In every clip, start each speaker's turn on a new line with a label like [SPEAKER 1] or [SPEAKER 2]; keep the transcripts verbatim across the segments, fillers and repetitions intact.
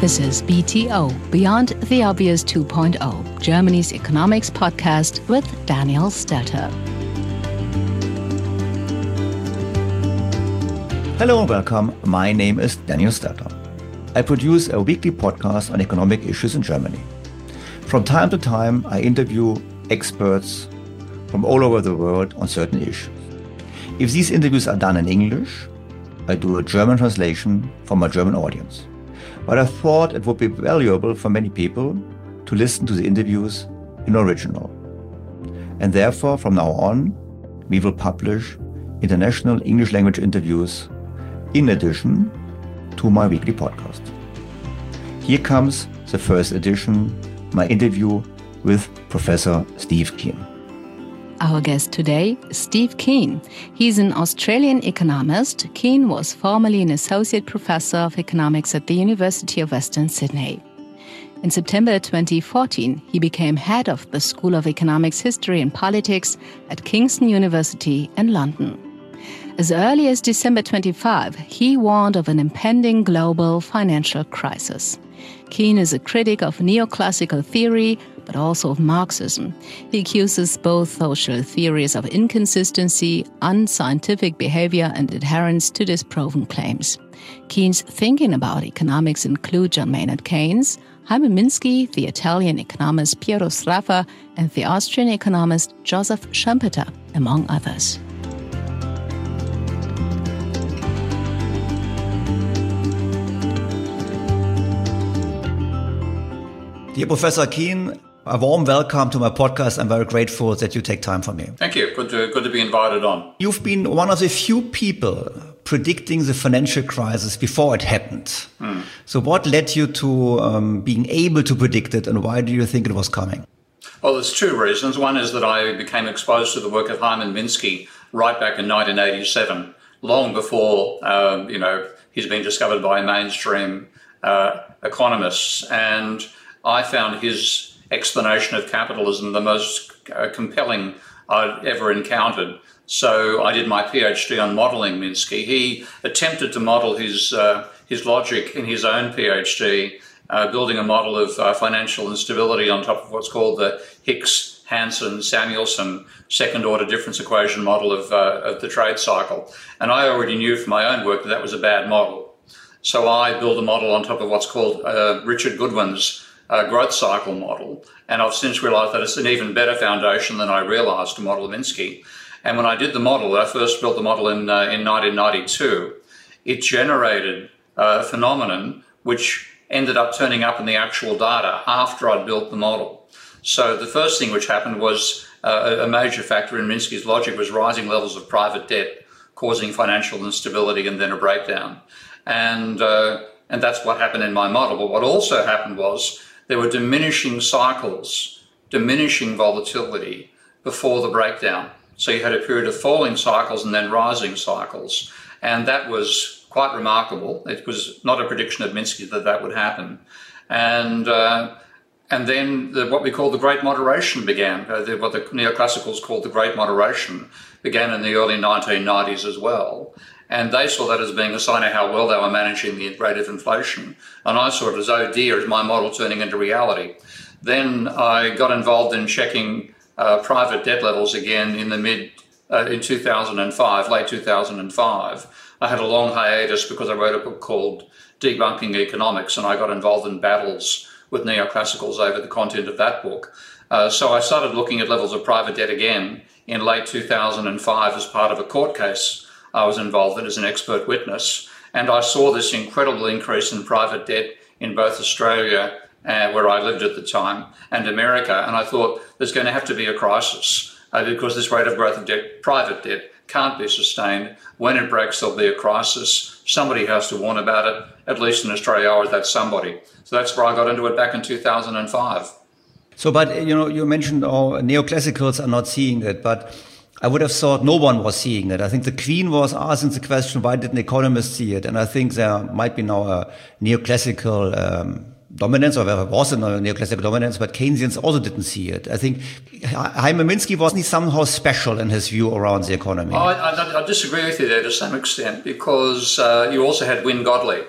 [SPEAKER 1] This is B T O, Beyond the Obvious two point oh, Germany's economics podcast with Daniel Stelter.
[SPEAKER 2] Hello and welcome. My name is Daniel Stelter. I produce a weekly podcast on economic issues in Germany. From time to time, I interview experts from all over the world on certain issues. If these interviews are done in English, I do a German translation for my German audience. But I thought it would be valuable for many people to listen to the interviews in original. And therefore, from now on, we will publish international English language interviews in addition to my weekly podcast. Here comes the first edition, my interview with Professor Steve Keen.
[SPEAKER 1] Our guest today, Steve Keen. He's an Australian economist. Keen was formerly an associate professor of economics at the University of Western Sydney. In September twenty fourteen, he became head of the School of Economics, History and Politics at Kingston University in London. As early as December twenty-fifth, he warned of an impending global financial crisis. Keen is a critic of neoclassical theory, but also of Marxism. He accuses both social theories of inconsistency, unscientific behavior, and adherence to disproven claims. Keen's thinking about economics include John Maynard Keynes, Hyman Minsky, the Italian economist Piero Sraffa, and the Austrian economist Joseph Schumpeter, among others.
[SPEAKER 2] Dear Professor Keen, a warm welcome to my podcast. I'm very grateful that you take time for me.
[SPEAKER 3] Thank you. Good to, good to be invited on.
[SPEAKER 2] You've been one of the few people predicting the financial crisis before it happened. Hmm. So what led you to um, being able to predict it, and why do you think it was coming?
[SPEAKER 3] Well, there's two reasons. One is that I became exposed to the work of Hyman Minsky right back in nineteen eighty-seven, long before, um, you know, he's been discovered by mainstream uh, economists. And I found his explanation of capitalism the most uh, compelling I'd ever encountered. So I did my PhD on modelling Minsky. He attempted to model his uh, his logic in his own PhD, uh, building a model of uh, financial instability on top of what's called the Hicks-Hansen-Samuelson second-order difference equation model of, uh, of the trade cycle. And I already knew from my own work that that was a bad model. So I built a model on top of what's called uh, Richard Goodwin's Uh, growth cycle model, and I've since realized that it's an even better foundation than I realized to model Minsky. And when I did the model, I first built the model in uh, in nineteen ninety-two, it generated a phenomenon which ended up turning up in the actual data after I'd built the model. So the first thing which happened was uh, a major factor in Minsky's logic was rising levels of private debt causing financial instability and then a breakdown. And uh, and that's what happened in my model. But what also happened was there were diminishing cycles, diminishing volatility before the breakdown. So you had a period of falling cycles and then rising cycles. And that was quite remarkable. It was not a prediction of Minsky that that would happen. And uh, and then the, what we call the Great Moderation began. Uh, the, what the neoclassicals called the Great Moderation began in the early nineteen nineties as well. And they saw that as being a sign of how well they were managing the rate of inflation. And I saw it as, oh dear, is my model turning into reality? Then I got involved in checking uh, private debt levels again in the mid, uh, in two thousand five, late two thousand five. I had a long hiatus because I wrote a book called Debunking Economics, and I got involved in battles with neoclassicals over the content of that book. Uh, so I started looking at levels of private debt again in late two thousand five as part of a court case I was involved in as an expert witness, and I saw this incredible increase in private debt in both Australia, uh, where I lived at the time, and America, and I thought there's going to have to be a crisis uh, because this rate of growth of debt, private debt, can't be sustained. When it breaks, there'll be a crisis. Somebody has to warn about it, at least in Australia, or that somebody. So that's where I got into it back in two thousand five.
[SPEAKER 2] So, but, you know, you mentioned oh, neoclassicals are not seeing it, but I would have thought no one was seeing it. I think the Queen was asking the question, why didn't economists see it? And I think there might be now a neoclassical um, dominance, or there was a neoclassical dominance, but Keynesians also didn't see it. I think Hyman Minsky wasn't somehow special in his view around the economy.
[SPEAKER 3] I, I, I disagree with you there to some extent, because uh, you also had Wynne Godley,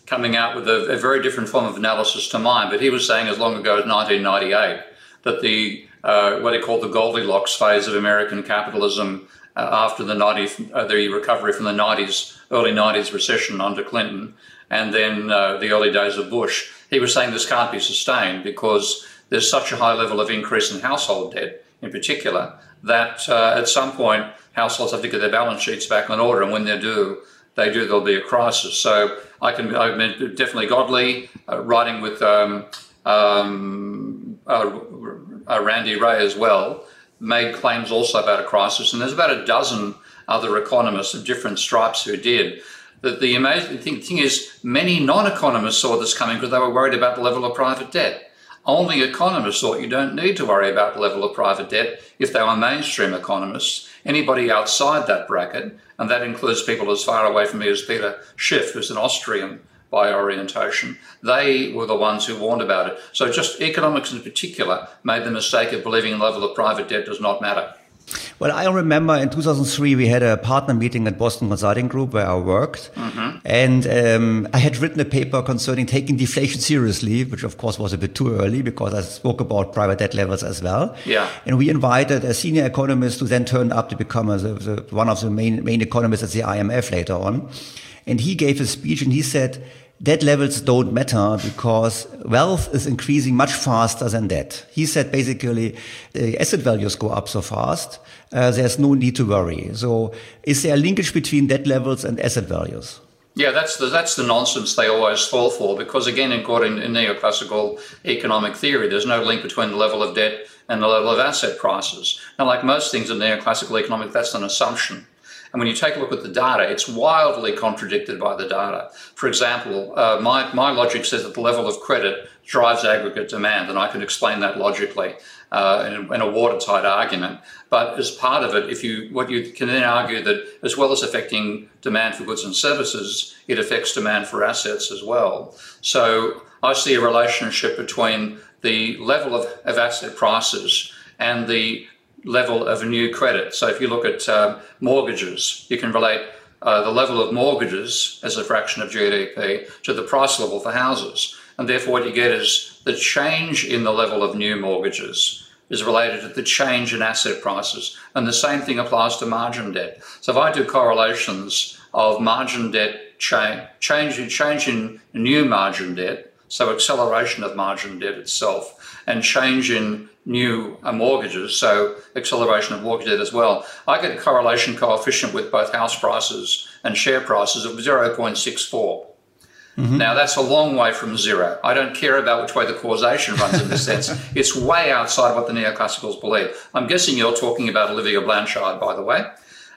[SPEAKER 3] coming out with a, a very different form of analysis to mine, but he was saying as long ago as nineteen ninety-eight that the uh, what he called the Goldilocks phase of American capitalism uh, after the nineties, uh, the recovery from the nineties, early nineties recession under Clinton, and then uh, the early days of Bush. He was saying this can't be sustained because there's such a high level of increase in household debt, in particular, that uh, at some point households have to get their balance sheets back in order, and when they do, they do, there'll be a crisis. So I can, I mean, definitely Godley, uh, writing with um, um, uh, uh, Randy Ray as well, made claims also about a crisis. And there's about a dozen other economists of different stripes who did. The, the amazing thing, thing is, many non-economists saw this coming because they were worried about the level of private debt. Only economists thought you don't need to worry about the level of private debt if they were mainstream economists. Anybody outside that bracket, and that includes people as far away from me as Peter Schiff, who's an Austrian by orientation, they were the ones who warned about it. So just economics in particular made the mistake of believing the level of private debt does not matter.
[SPEAKER 2] Well, I remember in two thousand three, we had a partner meeting at Boston Consulting Group where I worked. Mm-hmm. And um, I had written a paper concerning taking deflation seriously, which of course was a bit too early because I spoke about private debt levels as well.
[SPEAKER 3] Yeah.
[SPEAKER 2] And we invited a senior economist who then turned up to become a, the, one of the main, main economists at the I M F later on. And he gave a speech and he said, debt levels don't matter because wealth is increasing much faster than debt. He said basically uh, asset values go up so fast, uh, there's no need to worry. So is there a linkage between debt levels and asset values?
[SPEAKER 3] Yeah, that's the, that's the nonsense they always fall for because, again, according to neoclassical economic theory, there's no link between the level of debt and the level of asset prices. Now, like most things in neoclassical economics, that's an assumption. And when you take a look at the data, it's wildly contradicted by the data. For example, uh, my, my logic says that the level of credit drives aggregate demand, and I can explain that logically uh, in, in a watertight argument. But as part of it, if you what you can then argue that as well as affecting demand for goods and services, it affects demand for assets as well. So I see a relationship between the level of, of asset prices and the level of new credit. So if you look at uh, mortgages, you can relate uh, the level of mortgages as a fraction of G D P to the price level for houses. And therefore what you get is the change in the level of new mortgages is related to the change in asset prices. And the same thing applies to margin debt. So if I do correlations of margin debt change, change, change in new margin debt, so acceleration of margin debt itself, and change in new uh, mortgages, so acceleration of mortgage debt as well, I get a correlation coefficient with both house prices and share prices of zero point six four. Mm-hmm. Now, that's a long way from zero. I don't care about which way the causation runs in this sense. It's way outside what the neoclassicals believe. I'm guessing you're talking about Olivier Blanchard, by the way.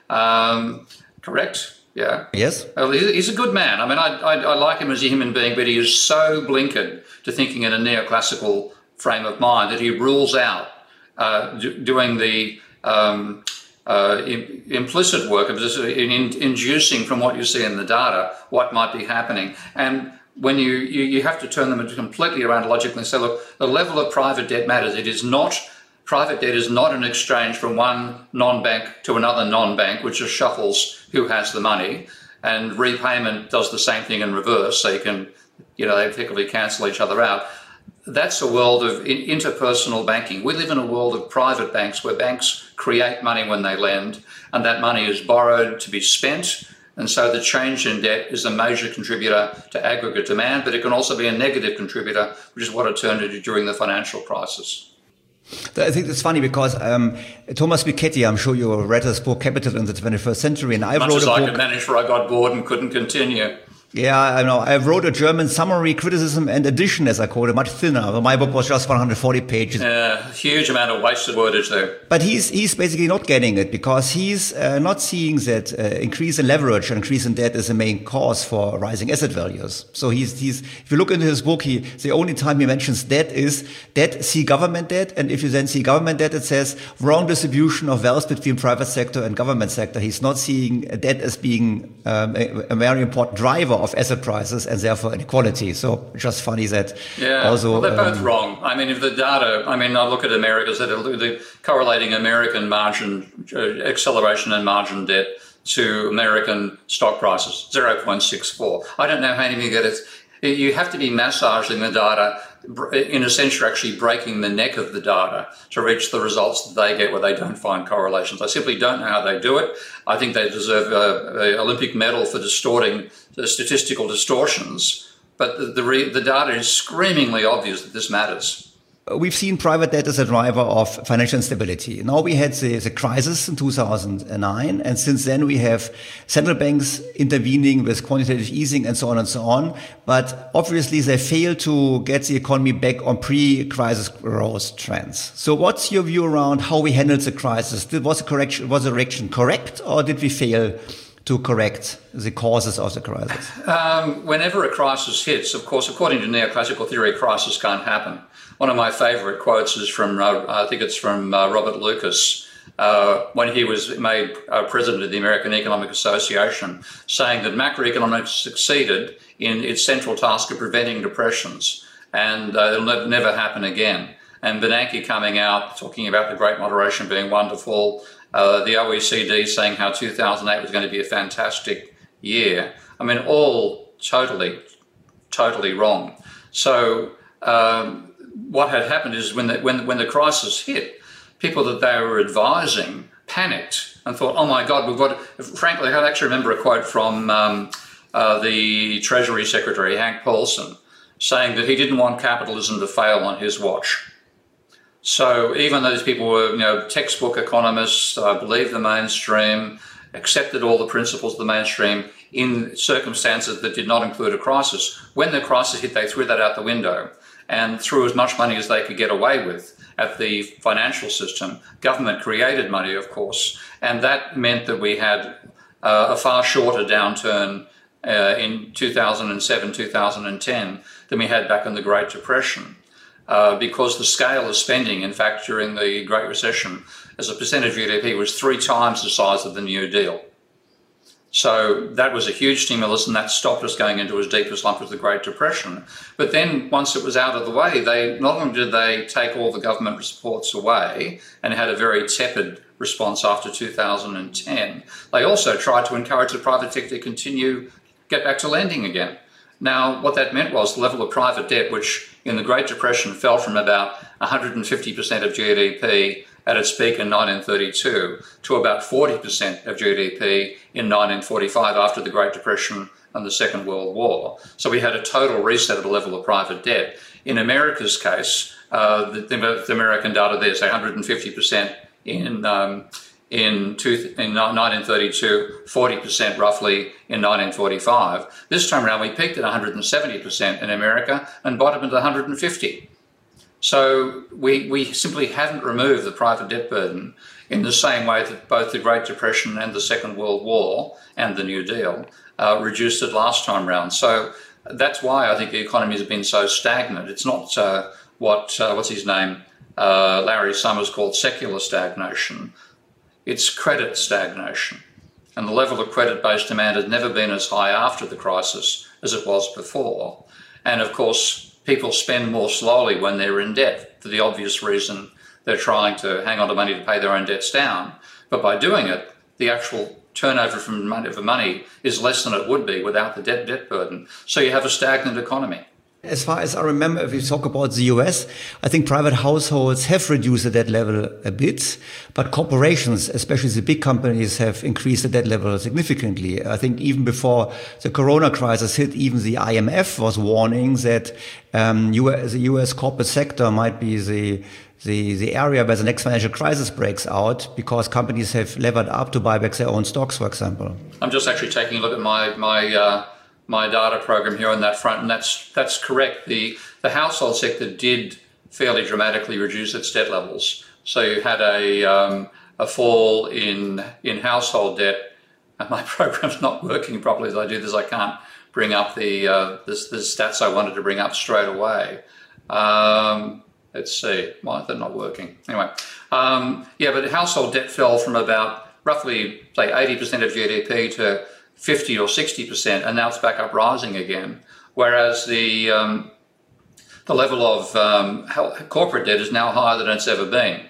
[SPEAKER 3] Um, correct? Yeah.
[SPEAKER 2] Yes.
[SPEAKER 3] Well, he's a good man. I mean, I, I, I like him as a human being, but he is so blinkered to thinking in a neoclassical frame of mind that he rules out uh, do, doing the um, uh, im- implicit work of just in, in, inducing from what you see in the data what might be happening. And when you, you, you have to turn them completely around logically and say, look, the level of private debt matters. It is not, private debt is not an exchange from one non-bank to another non-bank, which just shuffles who has the money. And repayment does the same thing in reverse, so you can, you know, they effectively cancel each other out. That's a world of interpersonal banking. We live in a world of private banks where banks create money when they lend, and that money is borrowed to be spent. And so the change in debt is a major contributor to aggregate demand, but it can also be a negative contributor, which is what it turned into during the financial crisis.
[SPEAKER 2] I think it's funny because um, Thomas Piketty, I'm sure you read his book Capital in the twenty-first Century, and I
[SPEAKER 3] Much
[SPEAKER 2] wrote
[SPEAKER 3] as
[SPEAKER 2] a
[SPEAKER 3] I
[SPEAKER 2] book.
[SPEAKER 3] could manage, for I got bored and couldn't continue.
[SPEAKER 2] Yeah, I know. I wrote a German summary, criticism, and addition, as I call it, much thinner. My book was just one hundred forty pages.
[SPEAKER 3] Yeah, huge amount of wasted wordage there.
[SPEAKER 2] But he's he's basically not getting it because he's uh, not seeing that uh, increase in leverage and increase in debt is the main cause for rising asset values. So he's he's if you look into his book, he the only time he mentions debt is debt, see government debt, and if you then see government debt, it says wrong distribution of wealth between private sector and government sector. He's not seeing debt as being um, a, a very important driver of asset prices and therefore inequality. So just funny that
[SPEAKER 3] yeah,
[SPEAKER 2] also...
[SPEAKER 3] well, they're both
[SPEAKER 2] um,
[SPEAKER 3] wrong. I mean, if the data, I mean, I look at America's, the correlating American margin, uh, acceleration in margin debt to American stock prices, zero point six four. I don't know how anybody gets, You have to be massaging the data, in a sense, you're actually breaking the neck of the data to reach the results that they get where they don't find correlations. I simply don't know how they do it. I think they deserve an Olympic medal for distorting the statistical distortions, but the, the, re, the data is screamingly obvious that this matters.
[SPEAKER 2] We've seen private debt as a driver of financial instability. Now we had the, the crisis in two thousand nine, and since then we have central banks intervening with quantitative easing and so on and so on. But obviously they fail to get the economy back on pre-crisis growth trends. So what's your view around how we handled the crisis? Was the correction, was the correction correct, or did we fail to correct the causes of the crisis?
[SPEAKER 3] Um, whenever a crisis hits, of course, according to neoclassical theory, crisis can't happen. One of my favourite quotes is from, uh, I think it's from uh, Robert Lucas, uh, when he was made uh, president of the American Economic Association, saying that macroeconomics succeeded in its central task of preventing depressions, and uh, it'll ne- never happen again. And Bernanke coming out, talking about the Great Moderation being wonderful, uh, the O E C D saying how two thousand eight was going to be a fantastic year. I mean, all totally, totally wrong. So, um, what had happened is when the, when, when the crisis hit, people that they were advising panicked and thought, oh my God, we've got, frankly, I actually remember a quote from um, uh, the Treasury Secretary, Hank Paulson, saying that he didn't want capitalism to fail on his watch. So even those people were, you know, textbook economists, uh, believed the mainstream, accepted all the principles of the mainstream in circumstances that did not include a crisis. When the crisis hit, they threw that out the window and threw as much money as they could get away with at the financial system. Government created money, of course, and that meant that we had uh, a far shorter downturn uh, in two thousand seven, two thousand ten than we had back in the Great Depression, uh, because the scale of spending, in fact, during the Great Recession, as a percent of G D P, was three times the size of the New Deal. So that was a huge stimulus, and that stopped us going into as deep a slump as the Great Depression. But then once it was out of the way, they not only did they take all the government supports away and had a very tepid response after two thousand ten, they also tried to encourage the private sector to continue, get back to lending again. Now, what that meant was the level of private debt, which in the Great Depression fell from about one hundred fifty percent of G D P at its peak in nineteen thirty-two to about forty percent of G D P in nineteen forty-five after the Great Depression and the Second World War. So we had a total reset of the level of private debt. In America's case, uh, the, the American data there say one hundred fifty percent in, um, in, two, in nineteen thirty-two, forty percent roughly in nineteen forty-five. This time around we peaked at one hundred seventy percent in America and bottomed at one hundred fifty. So we, we simply haven't removed the private debt burden in the same way that both the Great Depression and the Second World War and the New Deal uh, reduced it last time round. So that's why I think the economy has been so stagnant. It's not uh, what, uh, what's his name, uh, Larry Summers called secular stagnation. It's credit stagnation. And the level of credit-based demand has never been as high after the crisis as it was before. And of course, people spend more slowly when they're in debt for the obvious reason they're trying to hang on to money to pay their own debts down. But by doing it, the actual turnover from money, for money is less than it would be without the debt, debt burden. So you have a stagnant economy.
[SPEAKER 2] As far as I remember, if we talk about the U S, I think private households have reduced the debt level a bit, but corporations, especially the big companies, have increased the debt level significantly. I think even before the corona crisis hit, even the I M F was warning that um, U S, the U S corporate sector might be the The, the area where the next financial crisis breaks out because companies have levered up to buy back their own stocks, for example.
[SPEAKER 3] I'm just actually taking a look at my my uh, my data program here on that front, and that's that's correct. The the household sector did fairly dramatically reduce its debt levels. So you had a um, a fall in in household debt. And my program's not working properly as I do this. I can't bring up the uh, the, the stats I wanted to bring up straight away. Um, Let's see, why is that not working? Anyway, um, yeah, but household debt fell from about roughly, say, eighty percent of G D P to fifty or sixty percent, and now it's back up rising again. Whereas the um, the level of um, corporate debt is now higher than it's ever been.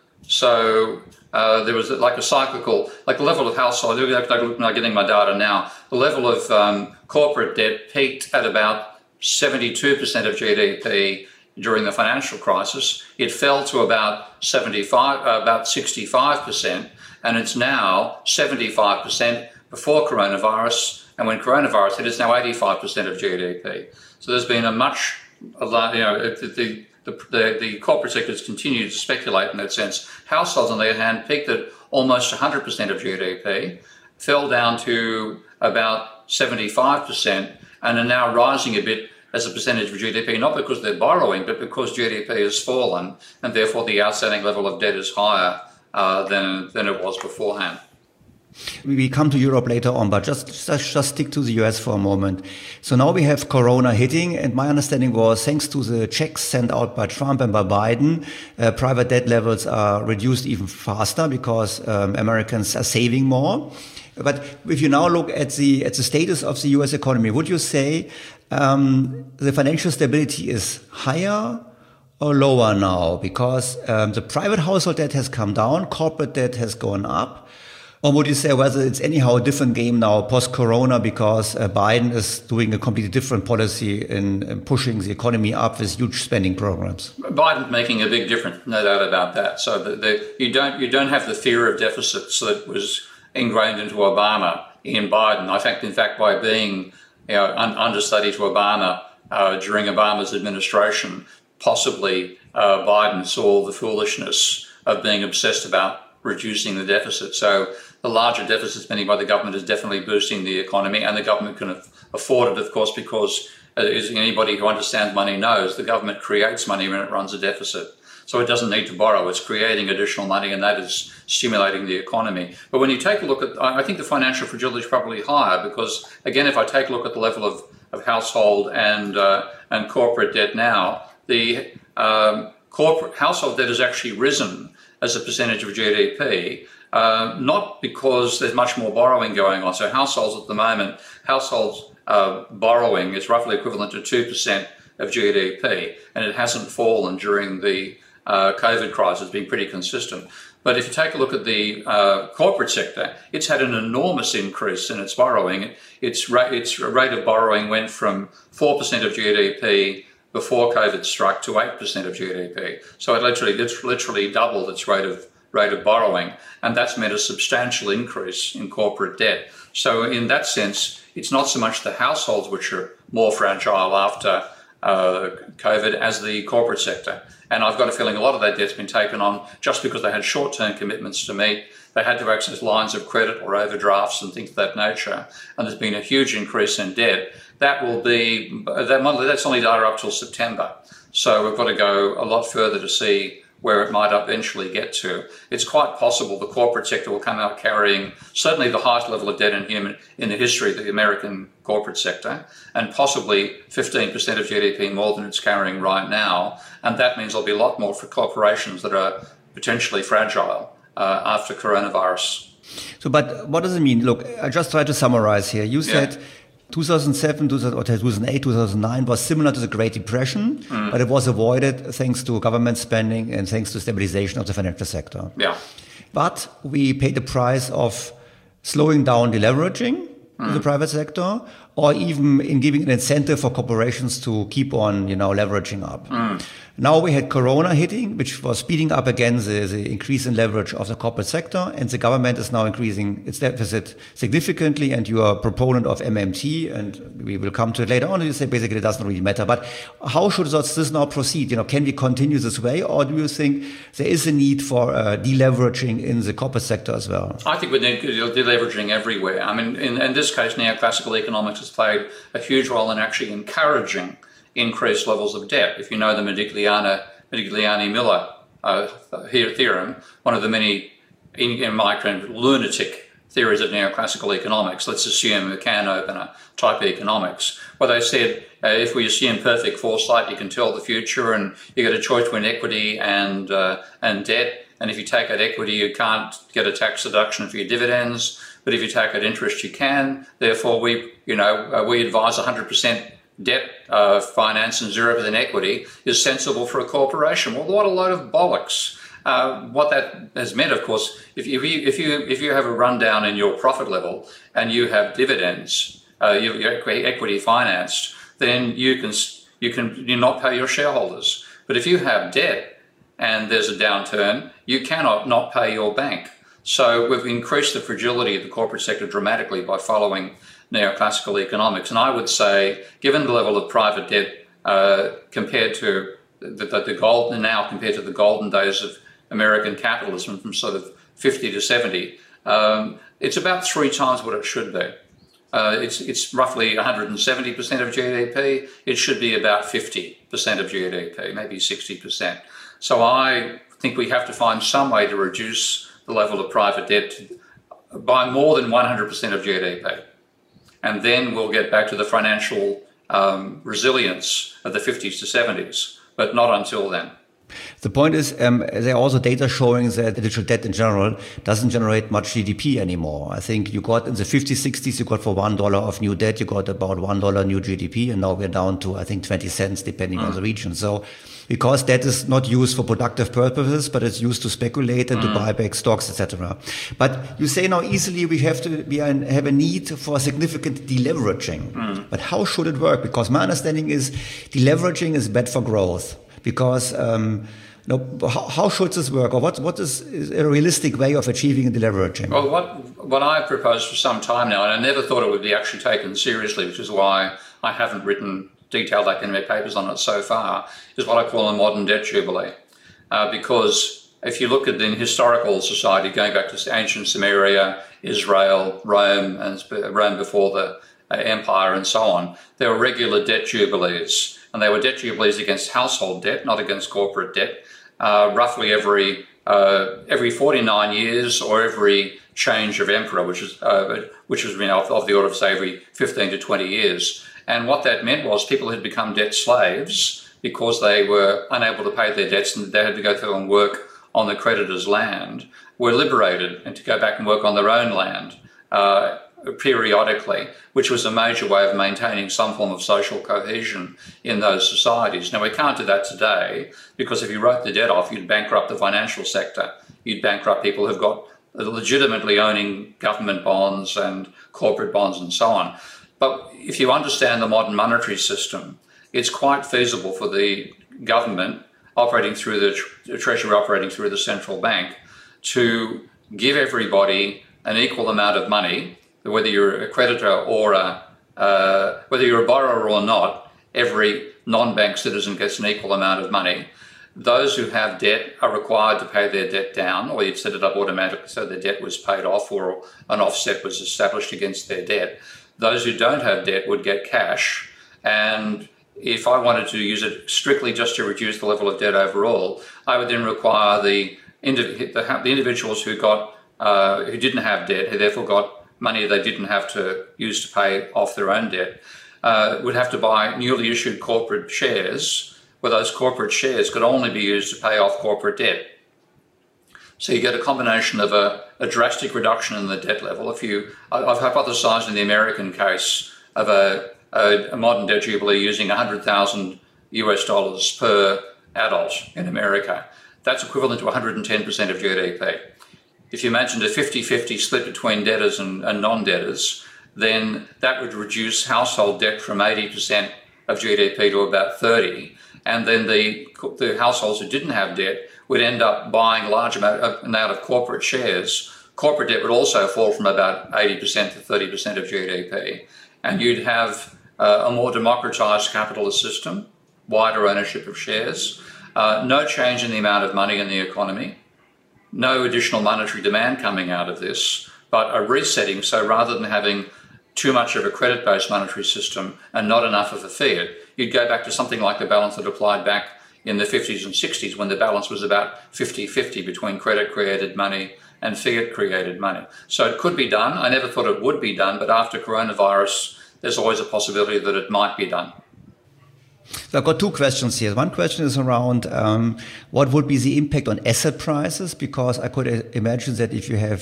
[SPEAKER 3] So uh, there was like a cyclical, like the level of household, I'm getting my data now, the level of um, corporate debt peaked at about seventy-two percent of G D P during the financial crisis. It fell to about seventy-five, uh, about sixty-five percent, and it's now seventy-five percent before coronavirus. And when coronavirus hit, it's now eighty-five percent of G D P. So there's been a much, a lot, you know, the, the, the, the corporate sectors continue to speculate in that sense. Households, on the other hand, peaked at almost one hundred percent of G D P, fell down to about seventy-five percent, and are now rising a bit as a percentage of G D P, not because they're borrowing, but because G D P has fallen, and therefore the outstanding level of debt is higher uh, than, than it was beforehand.
[SPEAKER 2] We come to Europe later on, but just, just just stick to the U S for a moment. So now we have Corona hitting, and my understanding was, thanks to the checks sent out by Trump and by Biden, uh, private debt levels are reduced even faster because um, Americans are saving more. But if you now look at the at the status of the U S economy, would you say um, the financial stability is higher or lower now? Because um, the private household debt has come down, corporate debt has gone up. Or would you say whether it's anyhow a different game now post-corona because uh, Biden is doing a completely different policy in, in pushing the economy up with huge spending programs?
[SPEAKER 3] Biden's making a big difference, no doubt about that. So the, the, you don't you don't have the fear of deficits that was ingrained into Obama in Biden. I think, in fact, by being you know, un- understudy to Obama uh, during Obama's administration, possibly uh, Biden saw the foolishness of being obsessed about reducing the deficit. So the larger deficit spending by the government is definitely boosting the economy, and the government can afford it, of course, because as anybody who understands money knows, the government creates money when it runs a deficit. So it doesn't need to borrow, it's creating additional money, and that is stimulating the economy. But when you take a look at, I think the financial fragility is probably higher because, again, if I take a look at the level of, of household and, uh, and corporate debt now, the um, corporate household debt has actually risen as a percentage of G D P, uh, not because there's much more borrowing going on. So households at the moment, households uh, borrowing is roughly equivalent to two percent of G D P, and it hasn't fallen during the uh, COVID crisis, it's been pretty consistent. But if you take a look at the uh, corporate sector, it's had an enormous increase in its borrowing. Its rate, its rate of borrowing went from four percent of G D P before COVID struck to eight percent of G D P. So it literally, it's literally doubled its rate of rate of borrowing, and that's meant a substantial increase in corporate debt. So in that sense, it's not so much the households which are more fragile after uh, COVID as the corporate sector. And I've got a feeling a lot of that debt's been taken on just because they had short-term commitments to meet. They had to access lines of credit or overdrafts and things of that nature. And there's been a huge increase in debt. That will be, that monthly, that's only data up till September. So we've got to go a lot further to see where it might eventually get to. It's quite possible the corporate sector will come out carrying certainly the highest level of debt in human in the history of the American corporate sector, and possibly fifteen percent of G D P more than it's carrying right now. And that means there'll be a lot more for corporations that are potentially fragile uh, after coronavirus.
[SPEAKER 2] So, but what does it mean? Look, I just try to summarize here. You said
[SPEAKER 3] yeah.
[SPEAKER 2] two thousand seven, two thousand eight, two thousand nine was similar to the Great Depression, mm. but it was avoided thanks to government spending and thanks to stabilization of the financial sector.
[SPEAKER 3] Yeah.
[SPEAKER 2] But we paid the price of slowing down deleveraging mm. in the private sector, or even in giving an incentive for corporations to keep on, you know, leveraging up. Mm. Now we had Corona hitting, which was speeding up again the, the increase in leverage of the corporate sector, and the government is now increasing its deficit significantly, and you are a proponent of M M T, and we will come to it later on, and you say basically it doesn't really matter. But how should this now proceed? You know, can we continue this way, or do you think there is a need for uh, deleveraging in the corporate sector as well?
[SPEAKER 3] I think we need deleveraging everywhere. I mean, in, in this case, neoclassical economics has played a huge role in actually encouraging increased levels of debt. If you know the Modigliani, Modigliani-Miller uh, theorem, one of the many, in, in my opinion, lunatic theories of neoclassical economics, let's assume a can opener type economics, where they said uh, if we assume perfect foresight, you can tell the future, and you get a choice between equity and uh, and debt. And if you take out equity, you can't get a tax deduction for your dividends. But if you take out interest, you can. Therefore, we, you know, uh, we advise one hundred percent debt uh, finance and zero percent equity is sensible for a corporation. Well, what a load of bollocks. Uh, what that has meant, of course, if you, if you if you have a rundown in your profit level and you have dividends, uh, you're equity financed, then you can you can you not pay your shareholders. But if you have debt and there's a downturn, you cannot not pay your bank. So we've increased the fragility of the corporate sector dramatically by following neoclassical economics. And I would say, given the level of private debt uh, compared to the, the, the golden now compared to the golden days of American capitalism from sort of fifty to seventy, um, it's about three times what it should be. Uh, it's, it's roughly one hundred seventy percent of G D P. It should be about fifty percent of G D P, maybe sixty percent. So I think we have to find some way to reduce the level of private debt by more than one hundred percent of G D P. And then we'll get back to the financial um, resilience of the fifties to seventies, but not until then.
[SPEAKER 2] The point is, um, there are also data showing that digital debt in general doesn't generate much G D P anymore. I think you got in the fifties, sixties, you got for one dollar of new debt, you got about one dollar new G D P, and now we're down to, I think, twenty cents, depending mm. on the region. So, because debt is not used for productive purposes, but it's used to speculate and mm. to buy back stocks, et cetera. But you say now easily we have to we have a need for significant deleveraging. Mm. But how should it work? Because my understanding is deleveraging is bad for growth. Because um, you know, how, how should this work, or what what is, is a realistic way of achieving deleveraging?
[SPEAKER 3] Well, what what I've proposed for some time now, and I never thought it would be actually taken seriously, which is why I haven't written detailed academic papers on it so far, is what I call a modern debt jubilee. Uh, because if you look at the historical society, going back to ancient Sumeria, Israel, Rome, and Rome before the uh, empire, and so on, there were regular debt jubilees. And they were debt jubilees against household debt, not against corporate debt, uh, roughly every uh, every forty-nine years or every change of emperor, which is uh, which has been of, of the order of, say, every fifteen to twenty years. And what that meant was people had become debt slaves because they were unable to pay their debts and they had to go through and work on the creditor's land, were liberated and to go back and work on their own land uh, periodically, which was a major way of maintaining some form of social cohesion in those societies. Now, we can't do that today because if you wrote the debt off, you'd bankrupt the financial sector. You'd bankrupt people who've got legitimately owning government bonds and corporate bonds and so on. But if you understand the modern monetary system, it's quite feasible for the government operating through the, the Treasury operating through the central bank to give everybody an equal amount of money, whether you're a creditor or a, uh, whether you're a borrower or not, every non-bank citizen gets an equal amount of money. Those who have debt are required to pay their debt down, or you'd set it up automatically so their debt was paid off or an offset was established against their debt. Those who don't have debt would get cash. And if I wanted to use it strictly just to reduce the level of debt overall, I would then require the, indiv- the, the individuals who got uh, who didn't have debt, who therefore got money they didn't have to use to pay off their own debt, uh, would have to buy newly issued corporate shares, where those corporate shares could only be used to pay off corporate debt. So you get a combination of a, a drastic reduction in the debt level. If you, I've hypothesized in the American case of a, a, a modern debt jubilee using one hundred thousand U S dollars per adult in America. That's equivalent to one hundred ten percent of G D P. If you imagined a fifty-fifty split between debtors and, and non-debtors, then that would reduce household debt from eighty percent of G D P to about thirty. And then the, the households who didn't have debt would end up buying a large amount of, amount of corporate shares. Corporate debt would also fall from about eighty percent to thirty percent of G D P. And you'd have uh, a more democratized capitalist system, wider ownership of shares, uh, no change in the amount of money in the economy, no additional monetary demand coming out of this, but a resetting. So rather than having too much of a credit-based monetary system and not enough of a fiat, you'd go back to something like the balance that applied back in the fifties and sixties when the balance was about fifty-fifty between credit-created money and fiat-created money. So it could be done. I never thought it would be done, but after coronavirus, there's always a possibility that it might be done.
[SPEAKER 2] So I've got two questions here. One question is around um, what would be the impact on asset prices, because I could imagine that if you have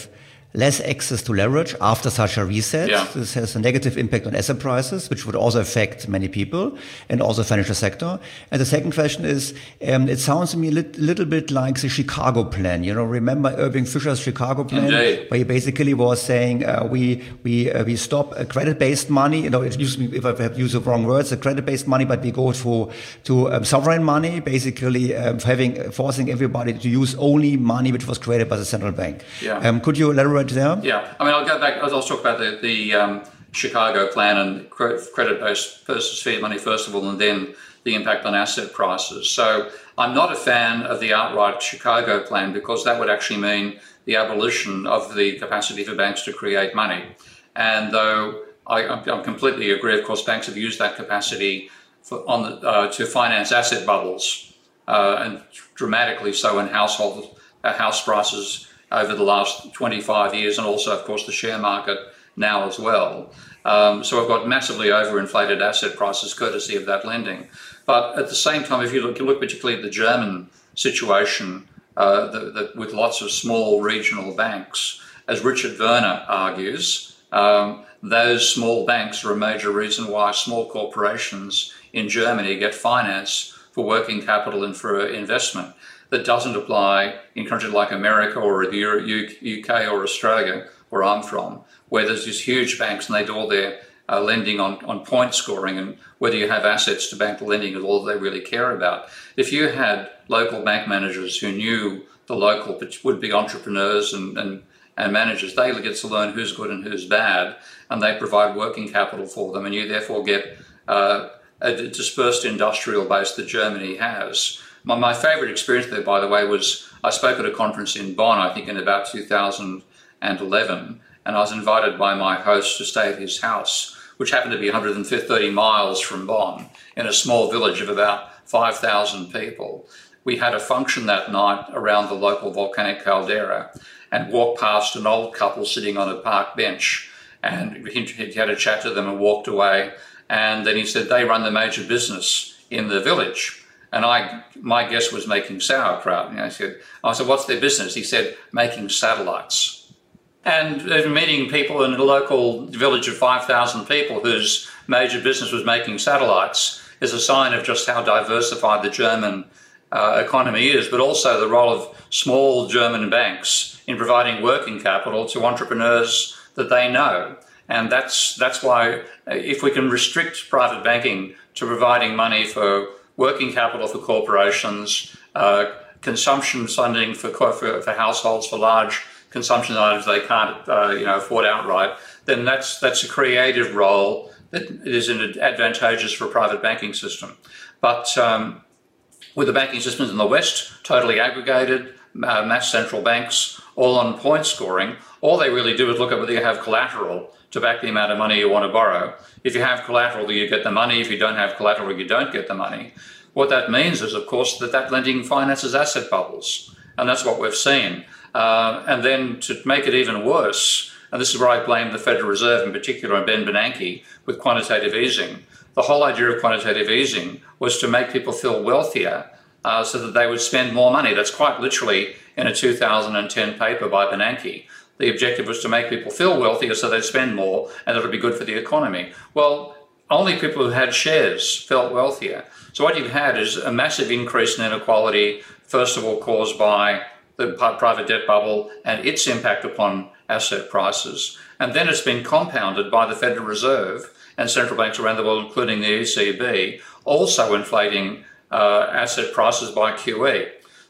[SPEAKER 2] less access to leverage after such a reset.
[SPEAKER 3] Yeah.
[SPEAKER 2] This has a negative impact on asset prices, which would also affect many people and also financial sector. And the second question is, um, it sounds to me a lit- little bit like the Chicago plan. You know, remember Irving Fisher's Chicago plan,
[SPEAKER 3] Indeed.
[SPEAKER 2] where he basically was saying uh, we we uh, we stop uh, credit-based money. You know, it used to be, if I have used the wrong words, the credit-based money, but we go to to um, sovereign money, basically um, having forcing everybody to use only money which was created by the central bank.
[SPEAKER 3] Yeah.
[SPEAKER 2] Um, could you elaborate there?
[SPEAKER 3] Yeah, I mean, I'll go back. I'll talk about the, the um, Chicago plan and credit-based versus fiat money first of all, and then the impact on asset prices. So I'm not a fan of the outright Chicago plan because that would actually mean the abolition of the capacity for banks to create money. And though I, I completely agree, of course, banks have used that capacity for, on the, uh, to finance asset bubbles, uh, and dramatically so in household uh, house prices over the last twenty-five years, and also, of course, the share market now as well. Um, so we've got massively overinflated asset prices courtesy of that lending. But at the same time, if you look, you look particularly at the German situation, uh, the, the, with lots of small regional banks, as Richard Werner argues, um, those small banks are a major reason why small corporations in Germany get finance for working capital and for investment. That doesn't apply in countries like America or the U K or Australia, where I'm from, where there's these huge banks and they do all their uh, lending on, on point scoring, and whether you have assets to bank the lending is all they really care about. If you had local bank managers who knew the local would-be entrepreneurs and, and, and managers, they get to learn who's good and who's bad, and they provide working capital for them, and you therefore get uh, a dispersed industrial base that Germany has. My, my favourite experience there, by the way, was I spoke at a conference in Bonn, I think in about two thousand eleven, and I was invited by my host to stay at his house, which happened to be one hundred thirty miles from Bonn, in a small village of about five thousand people. We had a function that night around the local volcanic caldera and walked past an old couple sitting on a park bench, and he, he had a chat to them and walked away, and then he said they run the major business in the village. And I, my guess was making sauerkraut. And I said, I said, what's their business? He said, making satellites. And meeting people in a local village of five thousand people whose major business was making satellites is a sign of just how diversified the German uh, economy is, but also the role of small German banks in providing working capital to entrepreneurs that they know. And that's, that's why if we can restrict private banking to providing money for working capital for corporations, uh, consumption funding for, for for households for large consumption items they can't uh, you know afford outright, then that's that's a creative role that is advantageous for a private banking system. But um, with the banking systems in the West totally aggregated, uh, mass central banks, all on point scoring, all they really do is look at whether you have collateral to back the amount of money you want to borrow. If you have collateral, you get the money. If you don't have collateral, you don't get the money. What that means is, of course, that that lending finances asset bubbles. And that's what we've seen. Uh, and then to make it even worse, and this is where I blame the Federal Reserve in particular and Ben Bernanke with quantitative easing. The whole idea of quantitative easing was to make people feel wealthier uh, so that they would spend more money. That's quite literally in a two thousand ten paper by Bernanke. The objective was to make people feel wealthier so they'd spend more and it would be good for the economy. Well, only people who had shares felt wealthier. So what you've had is a massive increase in inequality, first of all caused by the private debt bubble and its impact upon asset prices. And then it's been compounded by the Federal Reserve and central banks around the world, including the E C B, also inflating uh, asset prices by Q E.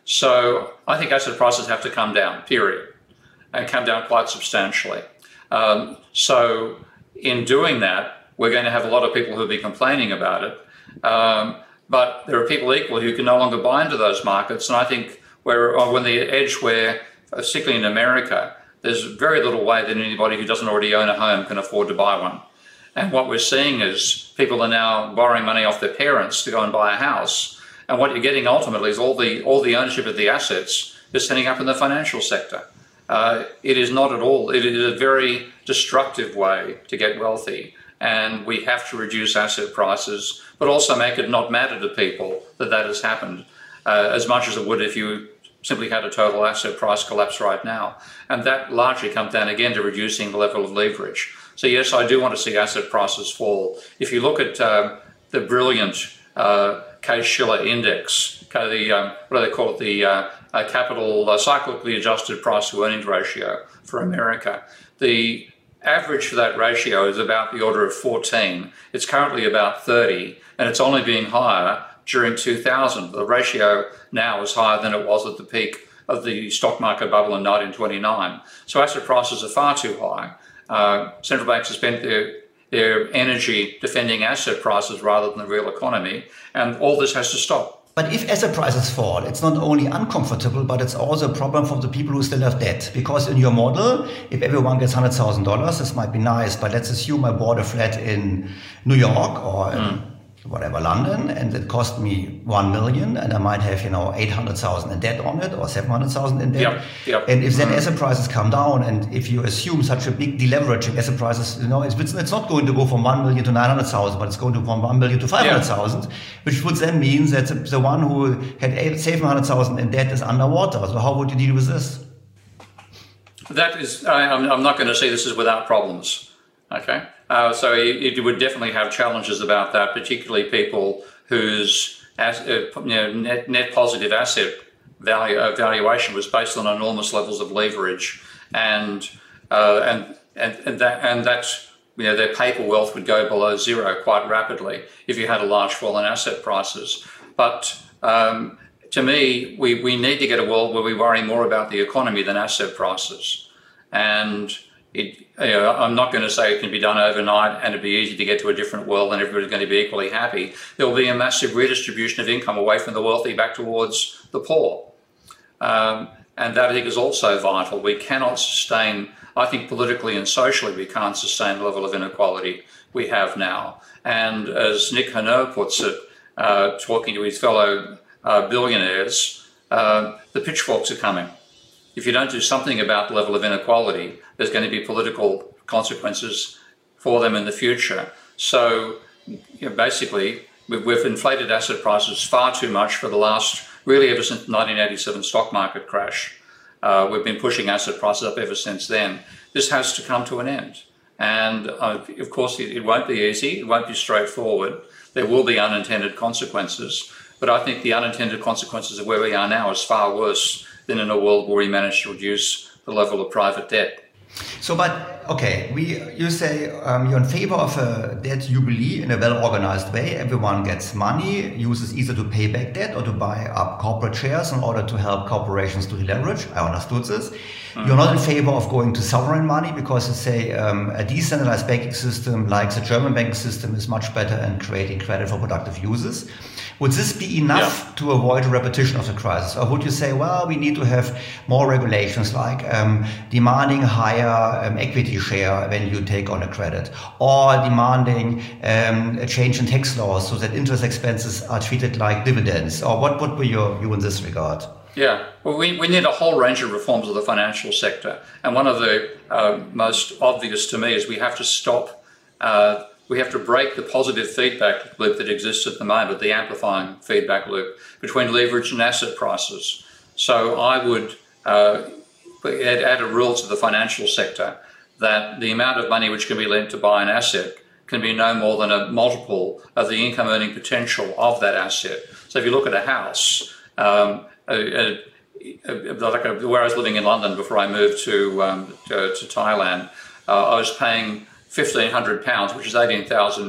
[SPEAKER 3] So I think asset prices have to come down, period, and come down quite substantially. Um, so in doing that, we're going to have a lot of people who'll be complaining about it. Um, but there are people equally who can no longer buy into those markets. And I think we're on the edge where, particularly in America, there's very little way that anybody who doesn't already own a home can afford to buy one. And what we're seeing is people are now borrowing money off their parents to go and buy a house. And what you're getting ultimately is all the, all the ownership of the assets is ending up in the financial sector. Uh, it is not at all, it is a very destructive way to get wealthy. And we have to reduce asset prices, but also make it not matter to people that that has happened, uh, as much as it would if you simply had a total asset price collapse right now. And that largely comes down again to reducing the level of leverage. So yes, I do want to see asset prices fall. If you look at uh, the brilliant uh, Case-Shiller index, the, um, what do they call it, the uh, uh, capital uh, cyclically adjusted price to earnings ratio for America, the average for that ratio is about the order of fourteen. It's currently about thirty, and it's only been higher during two thousand. The ratio now is higher than it was at the peak of the stock market bubble in nineteen twenty-nine. So asset prices are far too high. Uh, central banks have spent their, their energy defending asset prices rather than the real economy, and all this has to stop.
[SPEAKER 2] But if asset prices fall, it's not only uncomfortable, but it's also a problem for the people who still have debt. Because in your model, if everyone gets one hundred thousand dollars, this might be nice, but let's assume I bought a flat in New York or in mm. whatever, London, and it cost me one million, and I might have, you know, eight hundred thousand in debt on it or seven hundred thousand in debt.
[SPEAKER 3] Yep, yep.
[SPEAKER 2] And if then
[SPEAKER 3] mm.
[SPEAKER 2] asset prices come down, and if you assume such a big deleveraging, asset prices, you know, it's, it's not going to go from one million to nine hundred thousand, but it's going to go from one million to five hundred thousand, yeah. which would then mean that the, the one who had seven hundred thousand in debt is underwater. So how would you deal with this?
[SPEAKER 3] That is, I, I'm, I'm not going to say this is without problems, okay? Uh, so it, it would definitely have challenges about that, particularly people whose as, uh, you know, net, net positive asset value uh, valuation was based on enormous levels of leverage, and uh, and and and that and that's you know their paper wealth would go below zero quite rapidly if you had a large fall in asset prices. But um, to me, we we need to get a world where we worry more about the economy than asset prices, and It, you know, I'm not going to say it can be done overnight and it'd be easy to get to a different world and everybody's going to be equally happy. There will be a massive redistribution of income away from the wealthy back towards the poor. Um, and that, I think, is also vital. We cannot sustain, I think politically and socially, we can't sustain the level of inequality we have now. And as Nick Hanau puts it, uh, talking to his fellow uh, billionaires, uh, the pitchforks are coming. If you don't do something about the level of inequality, there's going to be political consequences for them in the future. So you know, basically, we've, we've inflated asset prices far too much for the last, really ever since the nineteen eighty-seven stock market crash. Uh, we've been pushing asset prices up ever since then. This has to come to an end. And uh, of course, it, it won't be easy. It won't be straightforward. There will be unintended consequences. But I think the unintended consequences of where we are now is far worse than in a world where we manage to reduce the level of private debt.
[SPEAKER 2] So, but, okay, we, you say um, you're in favor of a debt jubilee in a well-organized way. Everyone gets money, uses either to pay back debt or to buy up corporate shares in order to help corporations to deleverage. I understood this. Mm-hmm. You're not in favor of going to sovereign money because you say um, a decentralized banking system like the German banking system is much better in creating credit for productive uses. Would this be enough yeah. to avoid a repetition of the crisis? Or would you say, well, we need to have more regulations like um, demanding higher um, equity share when you take on a credit, or demanding um, a change in tax laws so that interest expenses are treated like dividends? Or what would be your view in this regard?
[SPEAKER 3] Yeah, well, we, we need a whole range of reforms of the financial sector. And one of the uh, most obvious to me is we have to stop uh, We have to break the positive feedback loop that exists at the moment, the amplifying feedback loop between leverage and asset prices. So I would uh, add, add a rule to the financial sector that the amount of money which can be lent to buy an asset can be no more than a multiple of the income earning potential of that asset. So if you look at a house, um, a, a, a, like a, where I was living in London before I moved to, um, to, to Thailand, uh, I was paying fifteen hundred pounds, which is eighteen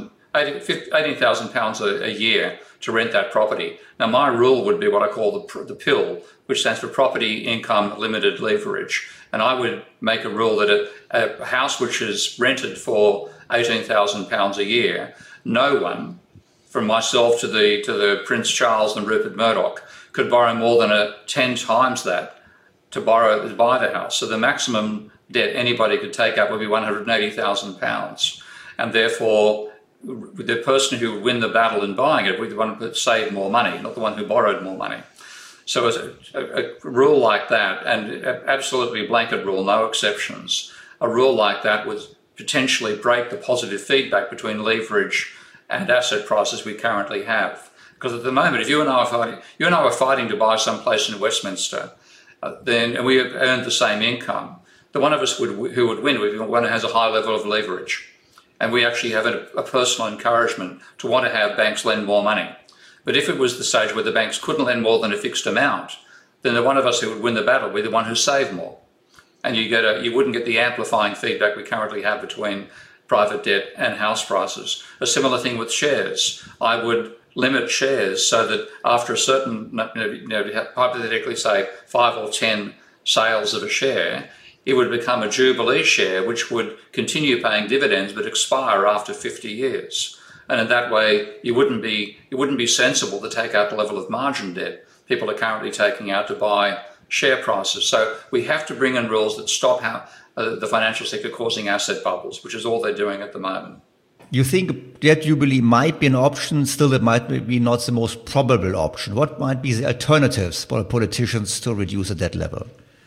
[SPEAKER 3] thousand pounds a, a year to rent that property. Now, my rule would be what I call the, the P I L, which stands for Property Income Limited Leverage. And I would make a rule that a, a house which is rented for eighteen thousand pounds a year, no one, from myself to the, to the Prince Charles and Rupert Murdoch, could borrow more than a ten times that to borrow to buy the house. So the maximum debt anybody could take up would be one hundred eighty thousand pounds. And therefore, the person who would win the battle in buying it would be the one that saved more money, not the one who borrowed more money. So as a, a, a rule like that, and absolutely blanket rule, no exceptions, a rule like that would potentially break the positive feedback between leverage and asset prices we currently have. Because at the moment, if you and I are fighting, you and I are fighting to buy some place in Westminster, uh, then and we earned the same income, the one of us would, who would win would be one who has a high level of leverage. And we actually have a, a personal encouragement to want to have banks lend more money. But if it was the stage where the banks couldn't lend more than a fixed amount, then the one of us who would win the battle would be the one who saved more. And you get a, you wouldn't get the amplifying feedback we currently have between private debt and house prices. A similar thing with shares. I would limit shares so that after a certain, you know, hypothetically say five or ten sales of a share, it would become a Jubilee share, which would continue paying dividends but expire after fifty years. And in that way, you wouldn't be it wouldn't be sensible to take out the level of margin debt people are currently taking out to buy share prices. So we have to bring in rules that stop how, uh, the financial sector causing asset bubbles, which is all they're doing at the moment.
[SPEAKER 2] You think debt jubilee might be an option, still it might be not the most probable option. What might be the alternatives for politicians to reduce the debt level?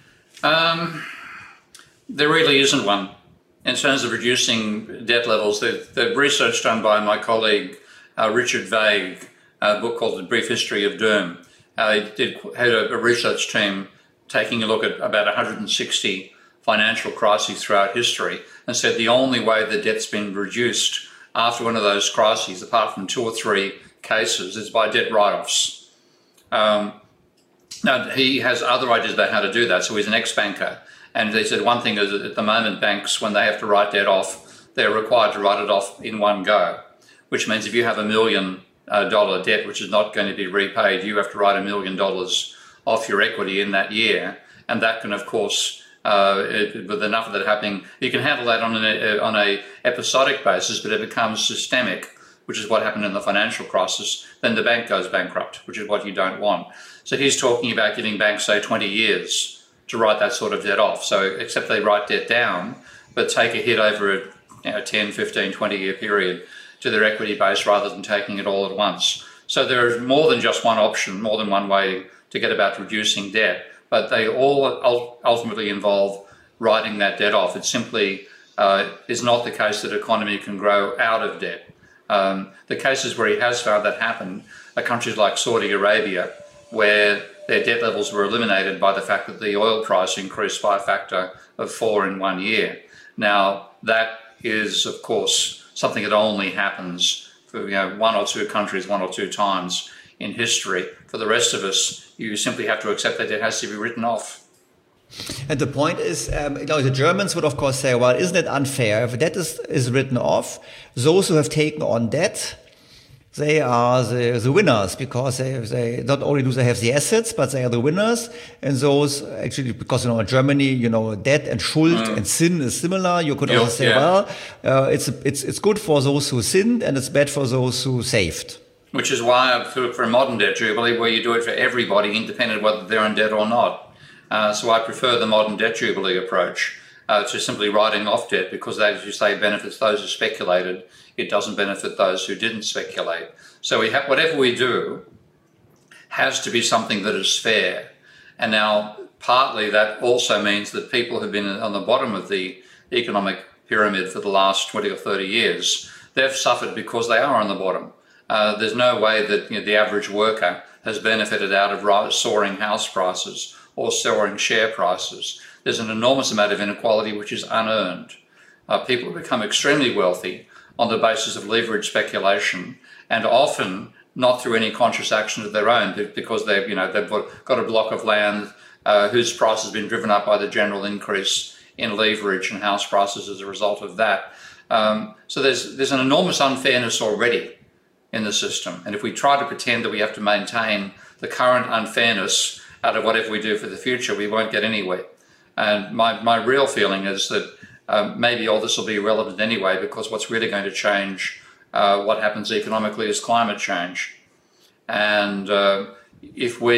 [SPEAKER 2] Um,
[SPEAKER 3] there really isn't one. In terms of reducing debt levels, the, the research done by my colleague uh, Richard Vague, a book called The Brief History of Doom, uh, did, had a, a research team taking a look at about one hundred sixty financial crises throughout history and said the only way the debt's been reduced after one of those crises, apart from two or three cases, is by debt write-offs. Um, now, he has other ideas about how to do that, so he's an ex-banker. And they said one thing is that at the moment, banks, when they have to write debt off, they're required to write it off in one go, which means if you have a million uh, dollar debt which is not going to be repaid, you have to write a million dollars off your equity in that year. And that can, of course, uh, it, with enough of that happening, you can handle that on an on a episodic basis, but it becomes systemic, which is what happened in the financial crisis. Then the bank goes bankrupt, which is what you don't want. So he's talking about giving banks, say, twenty years to write that sort of debt off. So except they write debt down, but take a hit over a you know, ten, fifteen, twenty year period to their equity base rather than taking it all at once. So there is more than just one option, more than one way to get about reducing debt, but they all ultimately involve writing that debt off. It simply uh, is not the case that economy can grow out of debt. Um, the cases where he has found that happen are countries like Saudi Arabia, where their debt levels were eliminated by the fact that the oil price increased by a factor of four in one year. Now, that is, of course, something that only happens for you know, one or two countries, one or two times in history. For the rest of us, you simply have to accept that it has to be written off.
[SPEAKER 2] And the point is, um, you know, the Germans would, of course, say, well, isn't it unfair? If debt is, is written off, those who have taken on debt, they are the, the winners, because they, they not only do they have the assets, but they are the winners. And those actually, because, you know, in Germany, you know, debt and Schuld mm. and sin is similar. You could also say, yeah. well, uh, it's, it's, it's good for those who sinned and it's bad for those who saved.
[SPEAKER 3] Which is why for, for a modern debt jubilee, where you do it for everybody, independent of whether they're in debt or not. Uh, so I prefer the modern debt jubilee approach uh, to simply writing off debt, because that, as you say, benefits those who speculated. It doesn't benefit those who didn't speculate. So we have, whatever we do has to be something that is fair. And now partly that also means that people who've been on the bottom of the economic pyramid for the last twenty or thirty years, they've suffered because they are on the bottom. Uh, there's no way that you know, the average worker has benefited out of soaring house prices or soaring share prices. There's an enormous amount of inequality which is unearned. Uh, people become extremely wealthy on the basis of leverage speculation, and often not through any conscious action of their own, because they've, you know, they've got a block of land uh, whose price has been driven up by the general increase in leverage and house prices as a result of that. Um, so there's there's an enormous unfairness already in the system, and if we try to pretend that we have to maintain the current unfairness out of whatever we do for the future, we won't get anywhere. And my my real feeling is that Um, maybe all this will be irrelevant anyway, because what's really going to change uh, what happens economically is climate change. And uh, if we,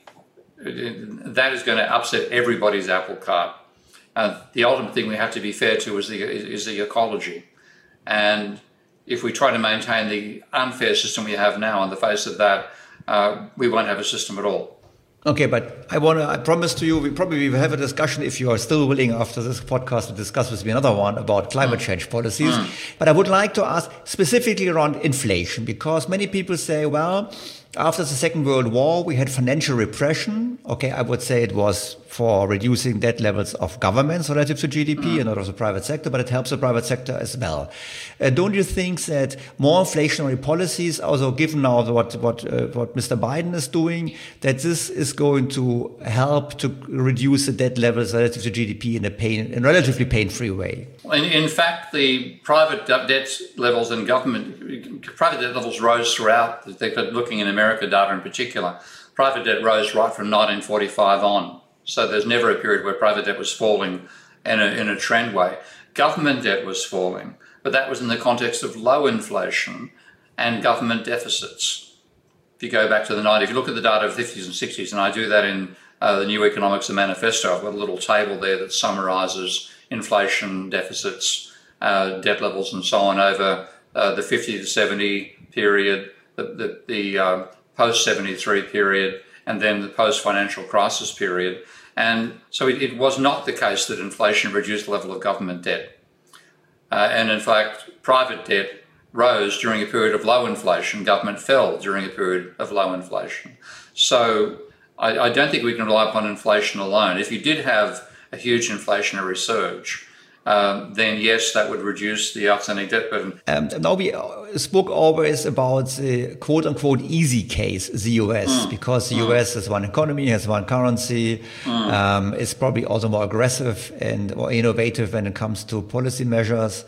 [SPEAKER 3] that is going to upset everybody's apple cart. Uh, the ultimate thing we have to be fair to is the, is the ecology. And if we try to maintain the unfair system we have now in the face of that, uh, we won't have a system at all.
[SPEAKER 2] Okay, but I want to, I promise to you, we probably will have a discussion, if you are still willing after this podcast, to discuss with me another one about climate mm. change policies. Mm. But I would like to ask specifically around inflation, because many people say, well, after the Second World War, we had financial repression. Okay, I would say it was for reducing debt levels of governments relative to G D P mm. and not of the private sector, but it helps the private sector as well. Uh, don't you think that more inflationary policies, also given now what what uh, what Mister Biden is doing, that this is going to help to reduce the debt levels relative to G D P in a pain, in a relatively pain-free way?
[SPEAKER 3] In, in fact, the private debt levels in government, private debt levels rose throughout. They're looking in America data in particular. Private debt rose right from nineteen forty-five on. So there's never a period where private debt was falling in a, in a trend way. Government debt was falling, but that was in the context of low inflation and government deficits. If you go back to the nineties, if you look at the data of the fifties and sixties, and I do that in uh, the New Economics and Manifesto, I've got a little table there that summarizes inflation, deficits, uh, debt levels, and so on over uh, the fifty to seventy period, the, the, the uh, post seventy-three period, and then the post-financial crisis period. And so it, it was not the case that inflation reduced the level of government debt. Uh, and in fact, private debt rose during a period of low inflation. Government fell during a period of low inflation. So I, I don't think we can rely upon inflation alone. If you did have a huge inflationary surge, Um, then yes, that would reduce the outstanding debt burden.
[SPEAKER 2] Um, now we spoke always about the quote-unquote easy case, the U S, mm. because the mm. U S has one economy, has one currency, mm. um, is probably also more aggressive and more innovative when it comes to policy measures.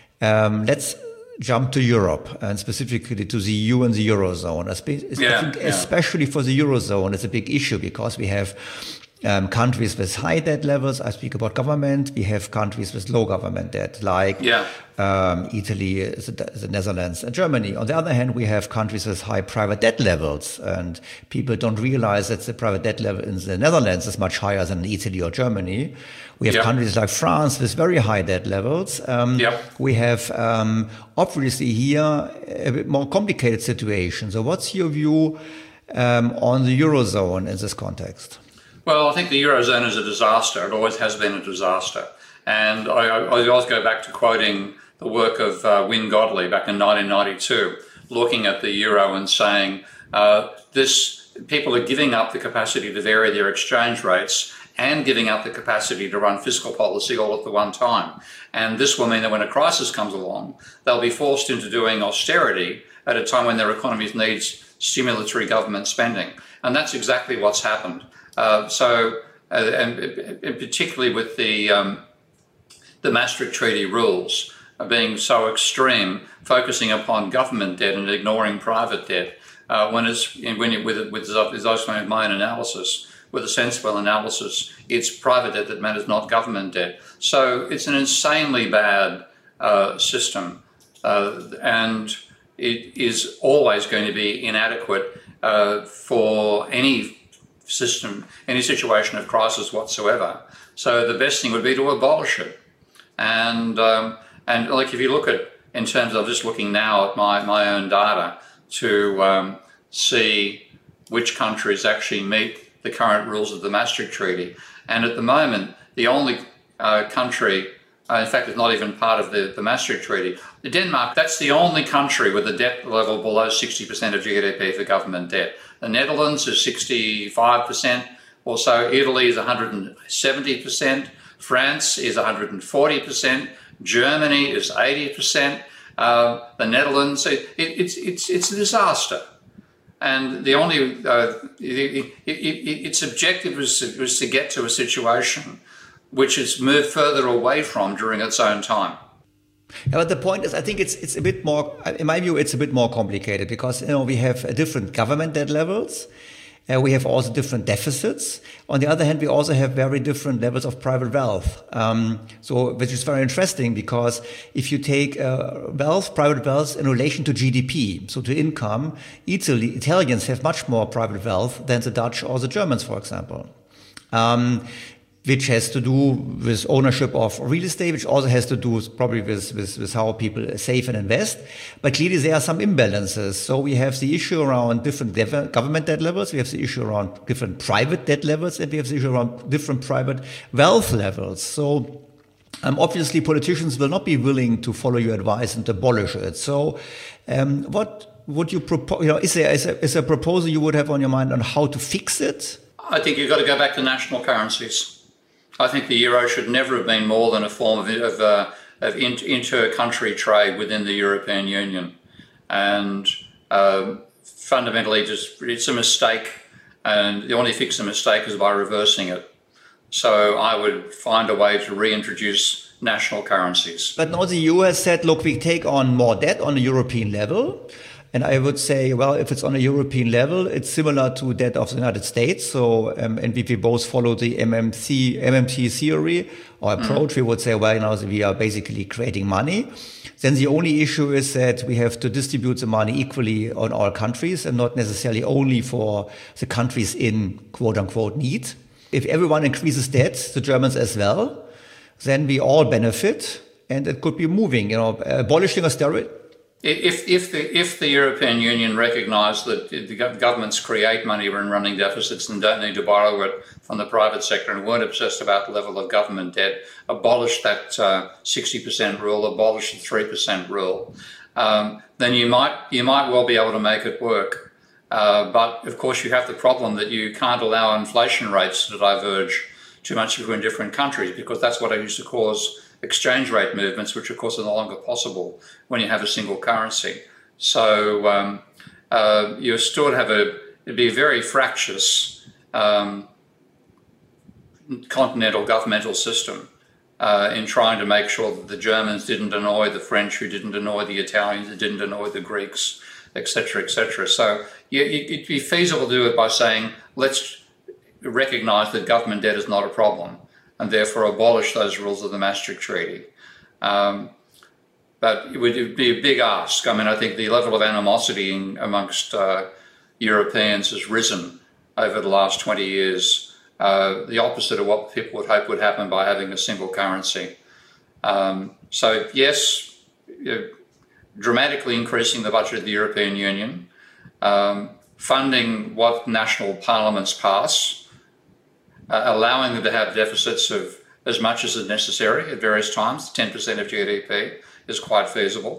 [SPEAKER 2] Um, let's jump to Europe, and specifically to the E U and the Eurozone. I think
[SPEAKER 3] yeah,
[SPEAKER 2] especially
[SPEAKER 3] yeah.
[SPEAKER 2] for the Eurozone, it's a big issue because we have Um, countries with high debt levels. I speak about government. We have countries with low government debt, like
[SPEAKER 3] yeah.
[SPEAKER 2] um, Italy, the, the Netherlands, and Germany. On the other hand, we have countries with high private debt levels, and people don't realize that the private debt level in the Netherlands is much higher than in Italy or Germany. We have
[SPEAKER 3] yeah.
[SPEAKER 2] countries like France with very high debt levels. Um,
[SPEAKER 3] yeah.
[SPEAKER 2] We have um, obviously here a bit more complicated situation. So what's your view um, on the Eurozone in this context?
[SPEAKER 3] Well, I think the Eurozone is a disaster. It always has been a disaster. And I, I always go back to quoting the work of uh, Wynne Godley back in nineteen ninety-two, looking at the euro and saying, uh, this people are giving up the capacity to vary their exchange rates and giving up the capacity to run fiscal policy all at the one time. And this will mean that when a crisis comes along, they'll be forced into doing austerity at a time when their economies need stimulatory government spending. And that's exactly what's happened. Uh, so, uh, and, and particularly with the um, the Maastricht Treaty rules being so extreme, focusing upon government debt and ignoring private debt, uh, when it's when it, with with those kind of my own analysis, with a sensible analysis, it's private debt that matters, not government debt. So it's an insanely bad uh, system, uh, and it is always going to be inadequate uh, for any system, any situation of crisis whatsoever. So the best thing would be to abolish it. And um, and like if you look at, in terms of just looking now at my, my own data to um, see which countries actually meet the current rules of the Maastricht Treaty. And at the moment, the only uh, country, uh, in fact, it's not even part of the, the Maastricht Treaty, Denmark, that's the only country with a debt level below sixty percent of G D P for government debt. The Netherlands is sixty-five percent or so. Italy is one hundred seventy percent. France is one hundred forty percent. Germany is eighty percent. Uh, the Netherlands, it, it, it's, it's, it's a disaster. And the only, uh, it, it, it, its objective was to, was to get to a situation which it's moved further away from during its own time.
[SPEAKER 2] Yeah, but the point is, I think it's it's a bit more, in my view, it's a bit more complicated because, you know, we have different government debt levels. Uh, we have also different deficits. On the other hand, we also have very different levels of private wealth. Um, so, which is very interesting because if you take uh, wealth, private wealth in relation to G D P, so to income, Italy, Italians have much more private wealth than the Dutch or the Germans, for example. Um, which has to do with ownership of real estate, which also has to do probably with, with, with how people save and invest. But clearly there are some imbalances. So we have the issue around different government debt levels, we have the issue around different private debt levels, and we have the issue around different private wealth levels. So um, obviously politicians will not be willing to follow your advice and abolish it. So um, what would you propose? You know, is there is a, is a proposal you would have on your mind on how to fix it?
[SPEAKER 3] I think you've got to go back to national currencies. I think the euro should never have been more than a form of, of, uh, of inter-country trade within the European Union. And uh, fundamentally, just it's a mistake. And the only fix the mistake is by reversing it. So I would find a way to reintroduce national currencies.
[SPEAKER 2] But now the U S said, look, we take on more debt on a European level. And I would say, well, if it's on a European level, it's similar to that of the United States. So, um, and if we both follow the M M C, M M T theory or approach, mm. we would say, well, you know, we are basically creating money. Then the only issue is that we have to distribute the money equally on all countries and not necessarily only for the countries in quote unquote need. If everyone increases debt, the Germans as well, then we all benefit and it could be moving, you know, abolishing austerity.
[SPEAKER 3] If, if, the, if the European Union recognised that the governments create money when running deficits and don't need to borrow it from the private sector and weren't obsessed about the level of government debt, abolish that uh, sixty percent rule, abolish the three percent rule, um, then you might, you might well be able to make it work. Uh, but, of course, you have the problem that you can't allow inflation rates to diverge too much between different countries because that's what used to cause exchange rate movements, which of course are no longer possible when you have a single currency. So um, uh, you still have a, it'd be a very fractious um, continental governmental system uh, in trying to make sure that the Germans didn't annoy the French, who didn't annoy the Italians, who didn't annoy the Greeks, et cetera, et cetera. So you, it'd be feasible to do it by saying, let's recognise that government debt is not a problem, and therefore abolish those rules of the Maastricht Treaty. Um, but it would be a big ask. I mean, I think the level of animosity in, amongst uh, Europeans has risen over the last twenty years, uh, the opposite of what people would hope would happen by having a single currency. Um, so, yes, you know, dramatically increasing the budget of the European Union, um, funding what national parliaments pass, Uh, allowing them to have deficits of as much as is necessary at various times, ten percent of G D P is quite feasible.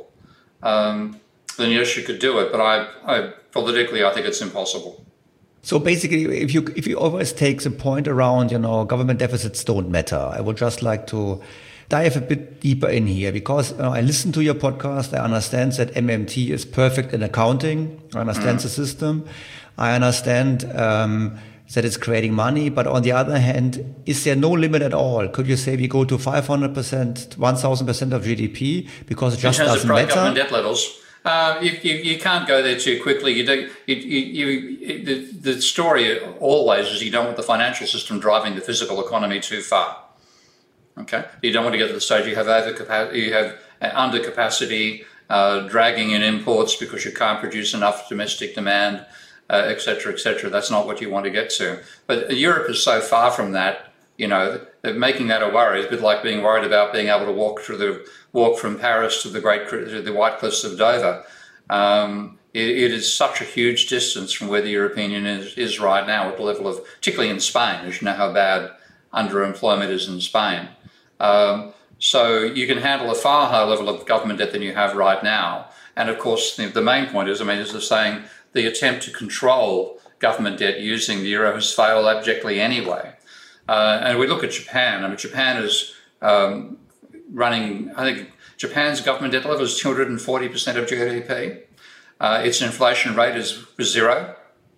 [SPEAKER 3] Um, then yes, you could do it, but I, I politically, I think it's impossible.
[SPEAKER 2] So basically, if you if you always take the point around, you know, government deficits don't matter, I would just like to dive a bit deeper in here because you know, I listen to your podcast. I understand that M M T is perfect in accounting. I understand mm. the system. I understand um, that it's creating money, but on the other hand, is there no limit at all? Could you say we go to five hundred percent, one thousand percent of G D P because it just doesn't matter? In terms of government
[SPEAKER 3] debt levels, uh, you, you, you can't go there too quickly. You do, you, you, you, the, the story always is you don't want the financial system driving the physical economy too far. Okay, you don't want to get to the stage you have overcapacity, you have undercapacity, uh, dragging in imports because you can't produce enough domestic demand. Uh, et cetera, et cetera. That's not what you want to get to. But Europe is so far from that, you know, that making that a worry is a bit like being worried about being able to walk through the walk from Paris to the Great to the White Cliffs of Dover. Um, it, it is such a huge distance from where the European Union is, is right now, at the level of, particularly in Spain, as you know how bad underemployment is in Spain. Um, so you can handle a far higher level of government debt than you have right now. And of course, the, the main point is, I mean, is the saying, the attempt to control government debt using the euro has failed abjectly anyway. Uh, and we look at Japan. I mean, Japan is um, running, I think Japan's government debt level is two hundred forty percent of G D P. Uh, its inflation rate is zero.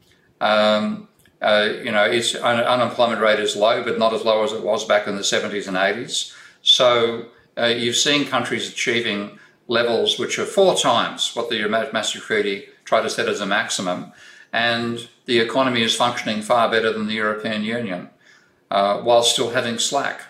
[SPEAKER 3] Um, uh, you know, its un- unemployment rate is low, but not as low as it was back in the seventies and eighties. So uh, you've seen countries achieving levels which are four times what the Maastricht Treaty tried to set as a maximum, and the economy is functioning far better than the European Union, uh, while still having slack.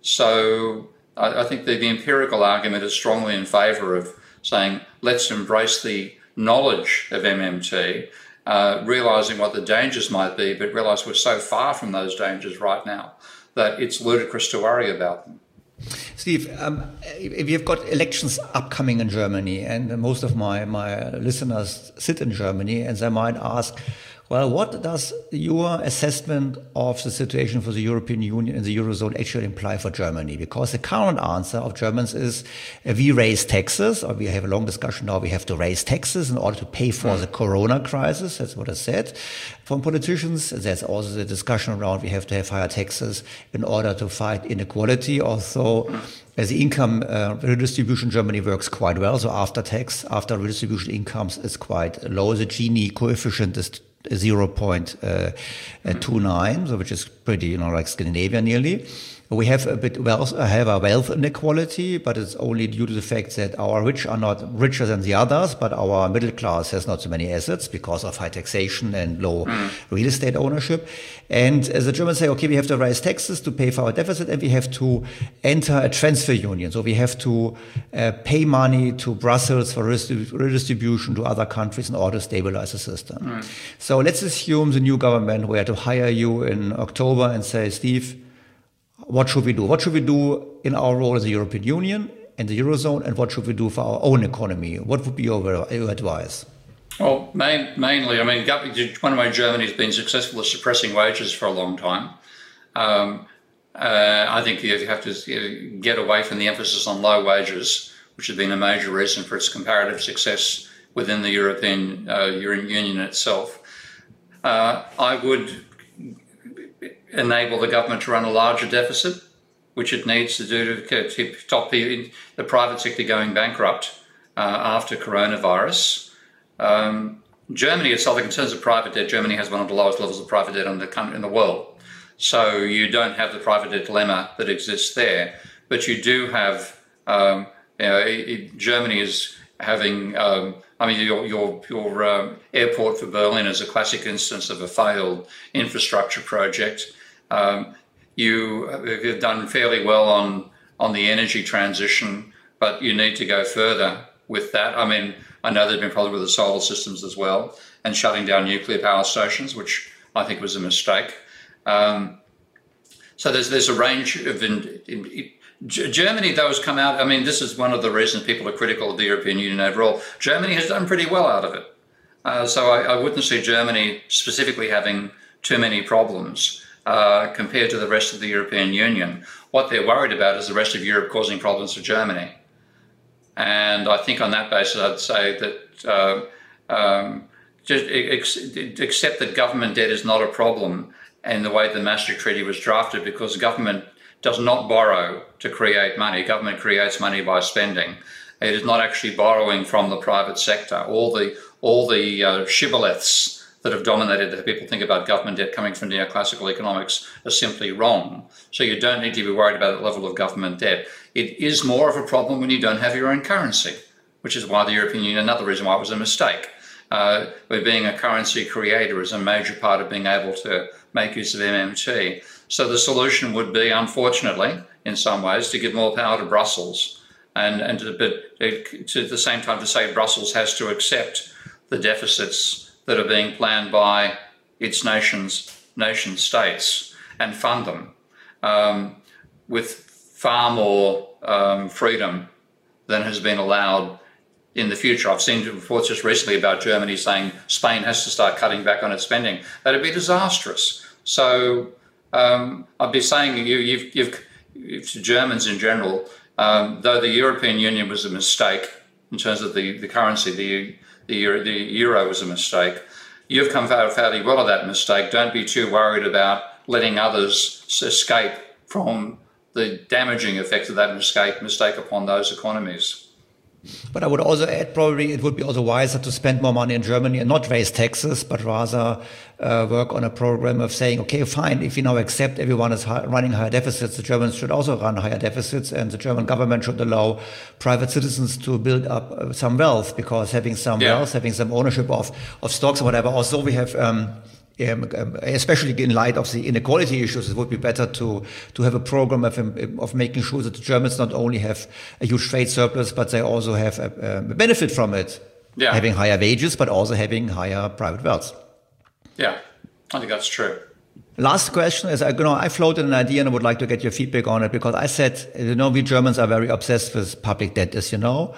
[SPEAKER 3] So I, I think the, the empirical argument is strongly in favour of saying, let's embrace the knowledge of M M T, uh, realising what the dangers might be, but realise we're so far from those dangers right now that it's ludicrous to worry about them.
[SPEAKER 2] Steve, um, we've got elections upcoming in Germany, and most of my, my listeners sit in Germany, and they might ask, Well, what does your assessment of the situation for the European Union and the Eurozone actually imply for Germany? Because the current answer of Germans is uh, we raise taxes, or we have a long discussion now, we have to raise taxes in order to pay for mm. the corona crisis. That's what I said from politicians. There's also the discussion around we have to have higher taxes in order to fight inequality. Also, mm. as the income uh, redistribution in Germany works quite well. So after tax, after redistribution incomes is quite low. The Gini coefficient is zero point two nine, so which is pretty, you know, like Scandinavia nearly. We have a bit wealth, have a wealth inequality, but it's only due to the fact that our rich are not richer than the others, but our middle class has not so many assets because of high taxation and low mm. real estate ownership. And as the Germans say, okay, we have to raise taxes to pay for our deficit, and we have to enter a transfer union. So we have to uh, pay money to Brussels for redistribution to other countries in order to stabilize the system. Mm. So let's assume the new government were to hire you in October and say, Steve, what should we do? What should we do in our role as the European Union and the Eurozone, and what should we do for our own economy? What would be your, your advice?
[SPEAKER 3] Well, main, mainly, I mean, one way Germany has been successful at suppressing wages for a long time. Um, uh, I think you have to get away from the emphasis on low wages, which has been a major reason for its comparative success within the European uh, Union itself. Uh, I would enable the government to run a larger deficit, which it needs to do to stop the, the private sector going bankrupt uh, after coronavirus. Um, Germany itself, in terms of private debt, Germany has one of the lowest levels of private debt in the country, in the world. So you don't have the private debt dilemma that exists there, but you do have, um, you know, it, it, Germany is having, um, I mean, your, your, your um, airport for Berlin is a classic instance of a failed infrastructure project. Um, you have done fairly well on, on the energy transition, but you need to go further with that. I mean, I know there's been problems with the solar systems as well, and shutting down nuclear power stations, which I think was a mistake. Um, so there's there's a range of... In, in, in, Germany, though, has come out, I mean, this is one of the reasons people are critical of the European Union overall. Germany has done pretty well out of it. Uh, so I, I wouldn't see Germany specifically having too many problems uh, compared to the rest of the European Union. What they're worried about is the rest of Europe causing problems for Germany. And I think on that basis, I'd say that uh, um, just ex accept that government debt is not a problem in the way the Maastricht Treaty was drafted, because government does not borrow to create money. Government creates money by spending. It is not actually borrowing from the private sector. All the all the uh, shibboleths that have dominated that people think about government debt coming from neoclassical economics are simply wrong. So you don't need to be worried about the level of government debt. It is more of a problem when you don't have your own currency, which is why the European Union, another reason why it was a mistake. Uh, where being a currency creator is a major part of being able to make use of M M T. So the solution would be, unfortunately, in some ways, to give more power to Brussels, and, and to, but to at the same time to say Brussels has to accept the deficits that are being planned by its nations, nation states, and fund them um, with far more um, freedom than has been allowed in the future. I've seen reports just recently about Germany saying Spain has to start cutting back on its spending. That'd be disastrous. So um, I'd be saying you, you've, you've, to Germans in general, um, though the European Union was a mistake in terms of the, the currency, the, the, Euro, the Euro was a mistake, you've come fairly well of that mistake. Don't be too worried about letting others escape from the damaging effects of that mistake, mistake upon those economies.
[SPEAKER 2] But I would also add, probably it would be also wiser to spend more money in Germany and not raise taxes, but rather uh, work on a program of saying, okay, fine, if we now accept everyone is high, running higher deficits, the Germans should also run higher deficits, and the German government should allow private citizens to build up uh, some wealth, because having some yeah. wealth, having some ownership of, of stocks or whatever. Also, we have... Um, Um, especially in light of the inequality issues, it would be better to to have a program of of making sure that the Germans not only have a huge trade surplus, but they also have a, a benefit from it, yeah. having higher wages, but also having higher private wealth.
[SPEAKER 3] Yeah, I think that's true.
[SPEAKER 2] Last question is, you know, I floated an idea and I would like to get your feedback on it, because I said, you know, we Germans are very obsessed with public debt, as you know.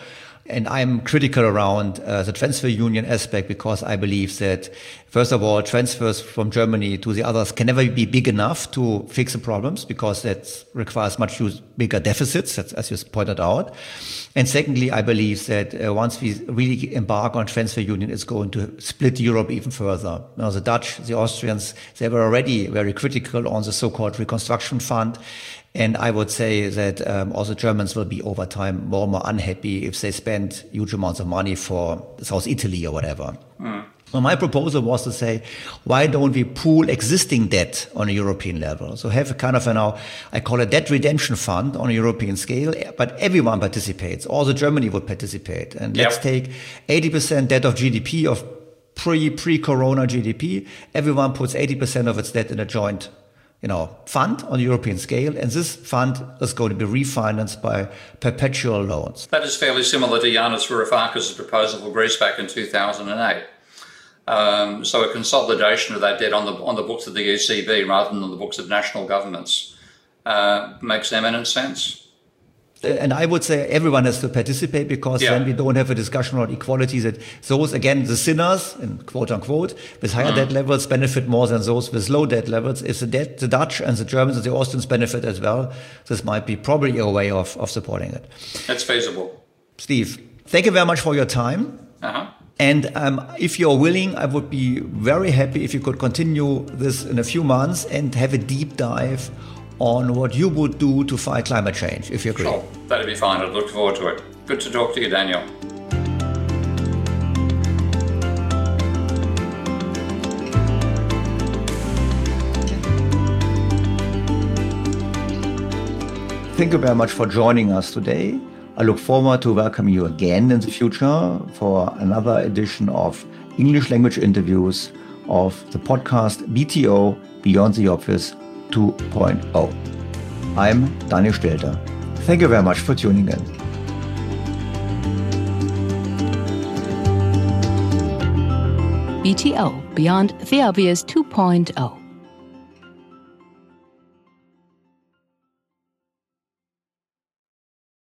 [SPEAKER 2] And I'm critical around uh, the transfer union aspect because I believe that, first of all, transfers from Germany to the others can never be big enough to fix the problems because that requires much bigger deficits, as you pointed out. And secondly, I believe that uh, once we really embark on transfer union, it's going to split Europe even further. Now, the Dutch, the Austrians, they were already very critical on the so-called reconstruction fund. And I would say that um, also Germans will be over time more and more unhappy if they spend huge amounts of money for South Italy or whatever. Mm. So my proposal was to say, why don't we pool existing debt on a European level? So have a kind of, a now, I call it debt redemption fund on a European scale, but everyone participates. Also Germany would participate. And yep. let's take eighty percent debt of G D P, of pre, pre-corona G D P. Everyone puts eighty percent of its debt in a joint you know, fund on a European scale, and this fund is going to be refinanced by perpetual loans.
[SPEAKER 3] That is fairly similar to Yanis Varoufakis' proposal for Greece back in two thousand eight. Um, so a consolidation of that debt on the on the books of the E C B rather than on the books of national governments uh, makes eminent sense.
[SPEAKER 2] And I would say everyone has to participate because yeah. then we don't have a discussion about equality that those, again, the sinners, in quote unquote, with higher mm. debt levels benefit more than those with low debt levels. If the, debt, the Dutch and the Germans and the Austrians benefit as well, this might be probably a way of, of supporting it.
[SPEAKER 3] That's feasible.
[SPEAKER 2] Steve, thank you very much for your time.
[SPEAKER 3] Uh-huh.
[SPEAKER 2] And um, if you're willing, I would be very happy if you could continue this in a few months and have a deep dive on what you would do to fight climate change, if you agree.
[SPEAKER 3] Sure, that'd be fine. I'd look forward to it. Good to talk to you, Daniel.
[SPEAKER 2] Thank you very much for joining us today. I look forward to welcoming you again in the future for another edition of English language interviews of the podcast B T O Beyond the Obvious two point oh. I'm Daniel Stelter. Thank you very much for tuning in.
[SPEAKER 1] B T O Beyond the Obvious two point oh.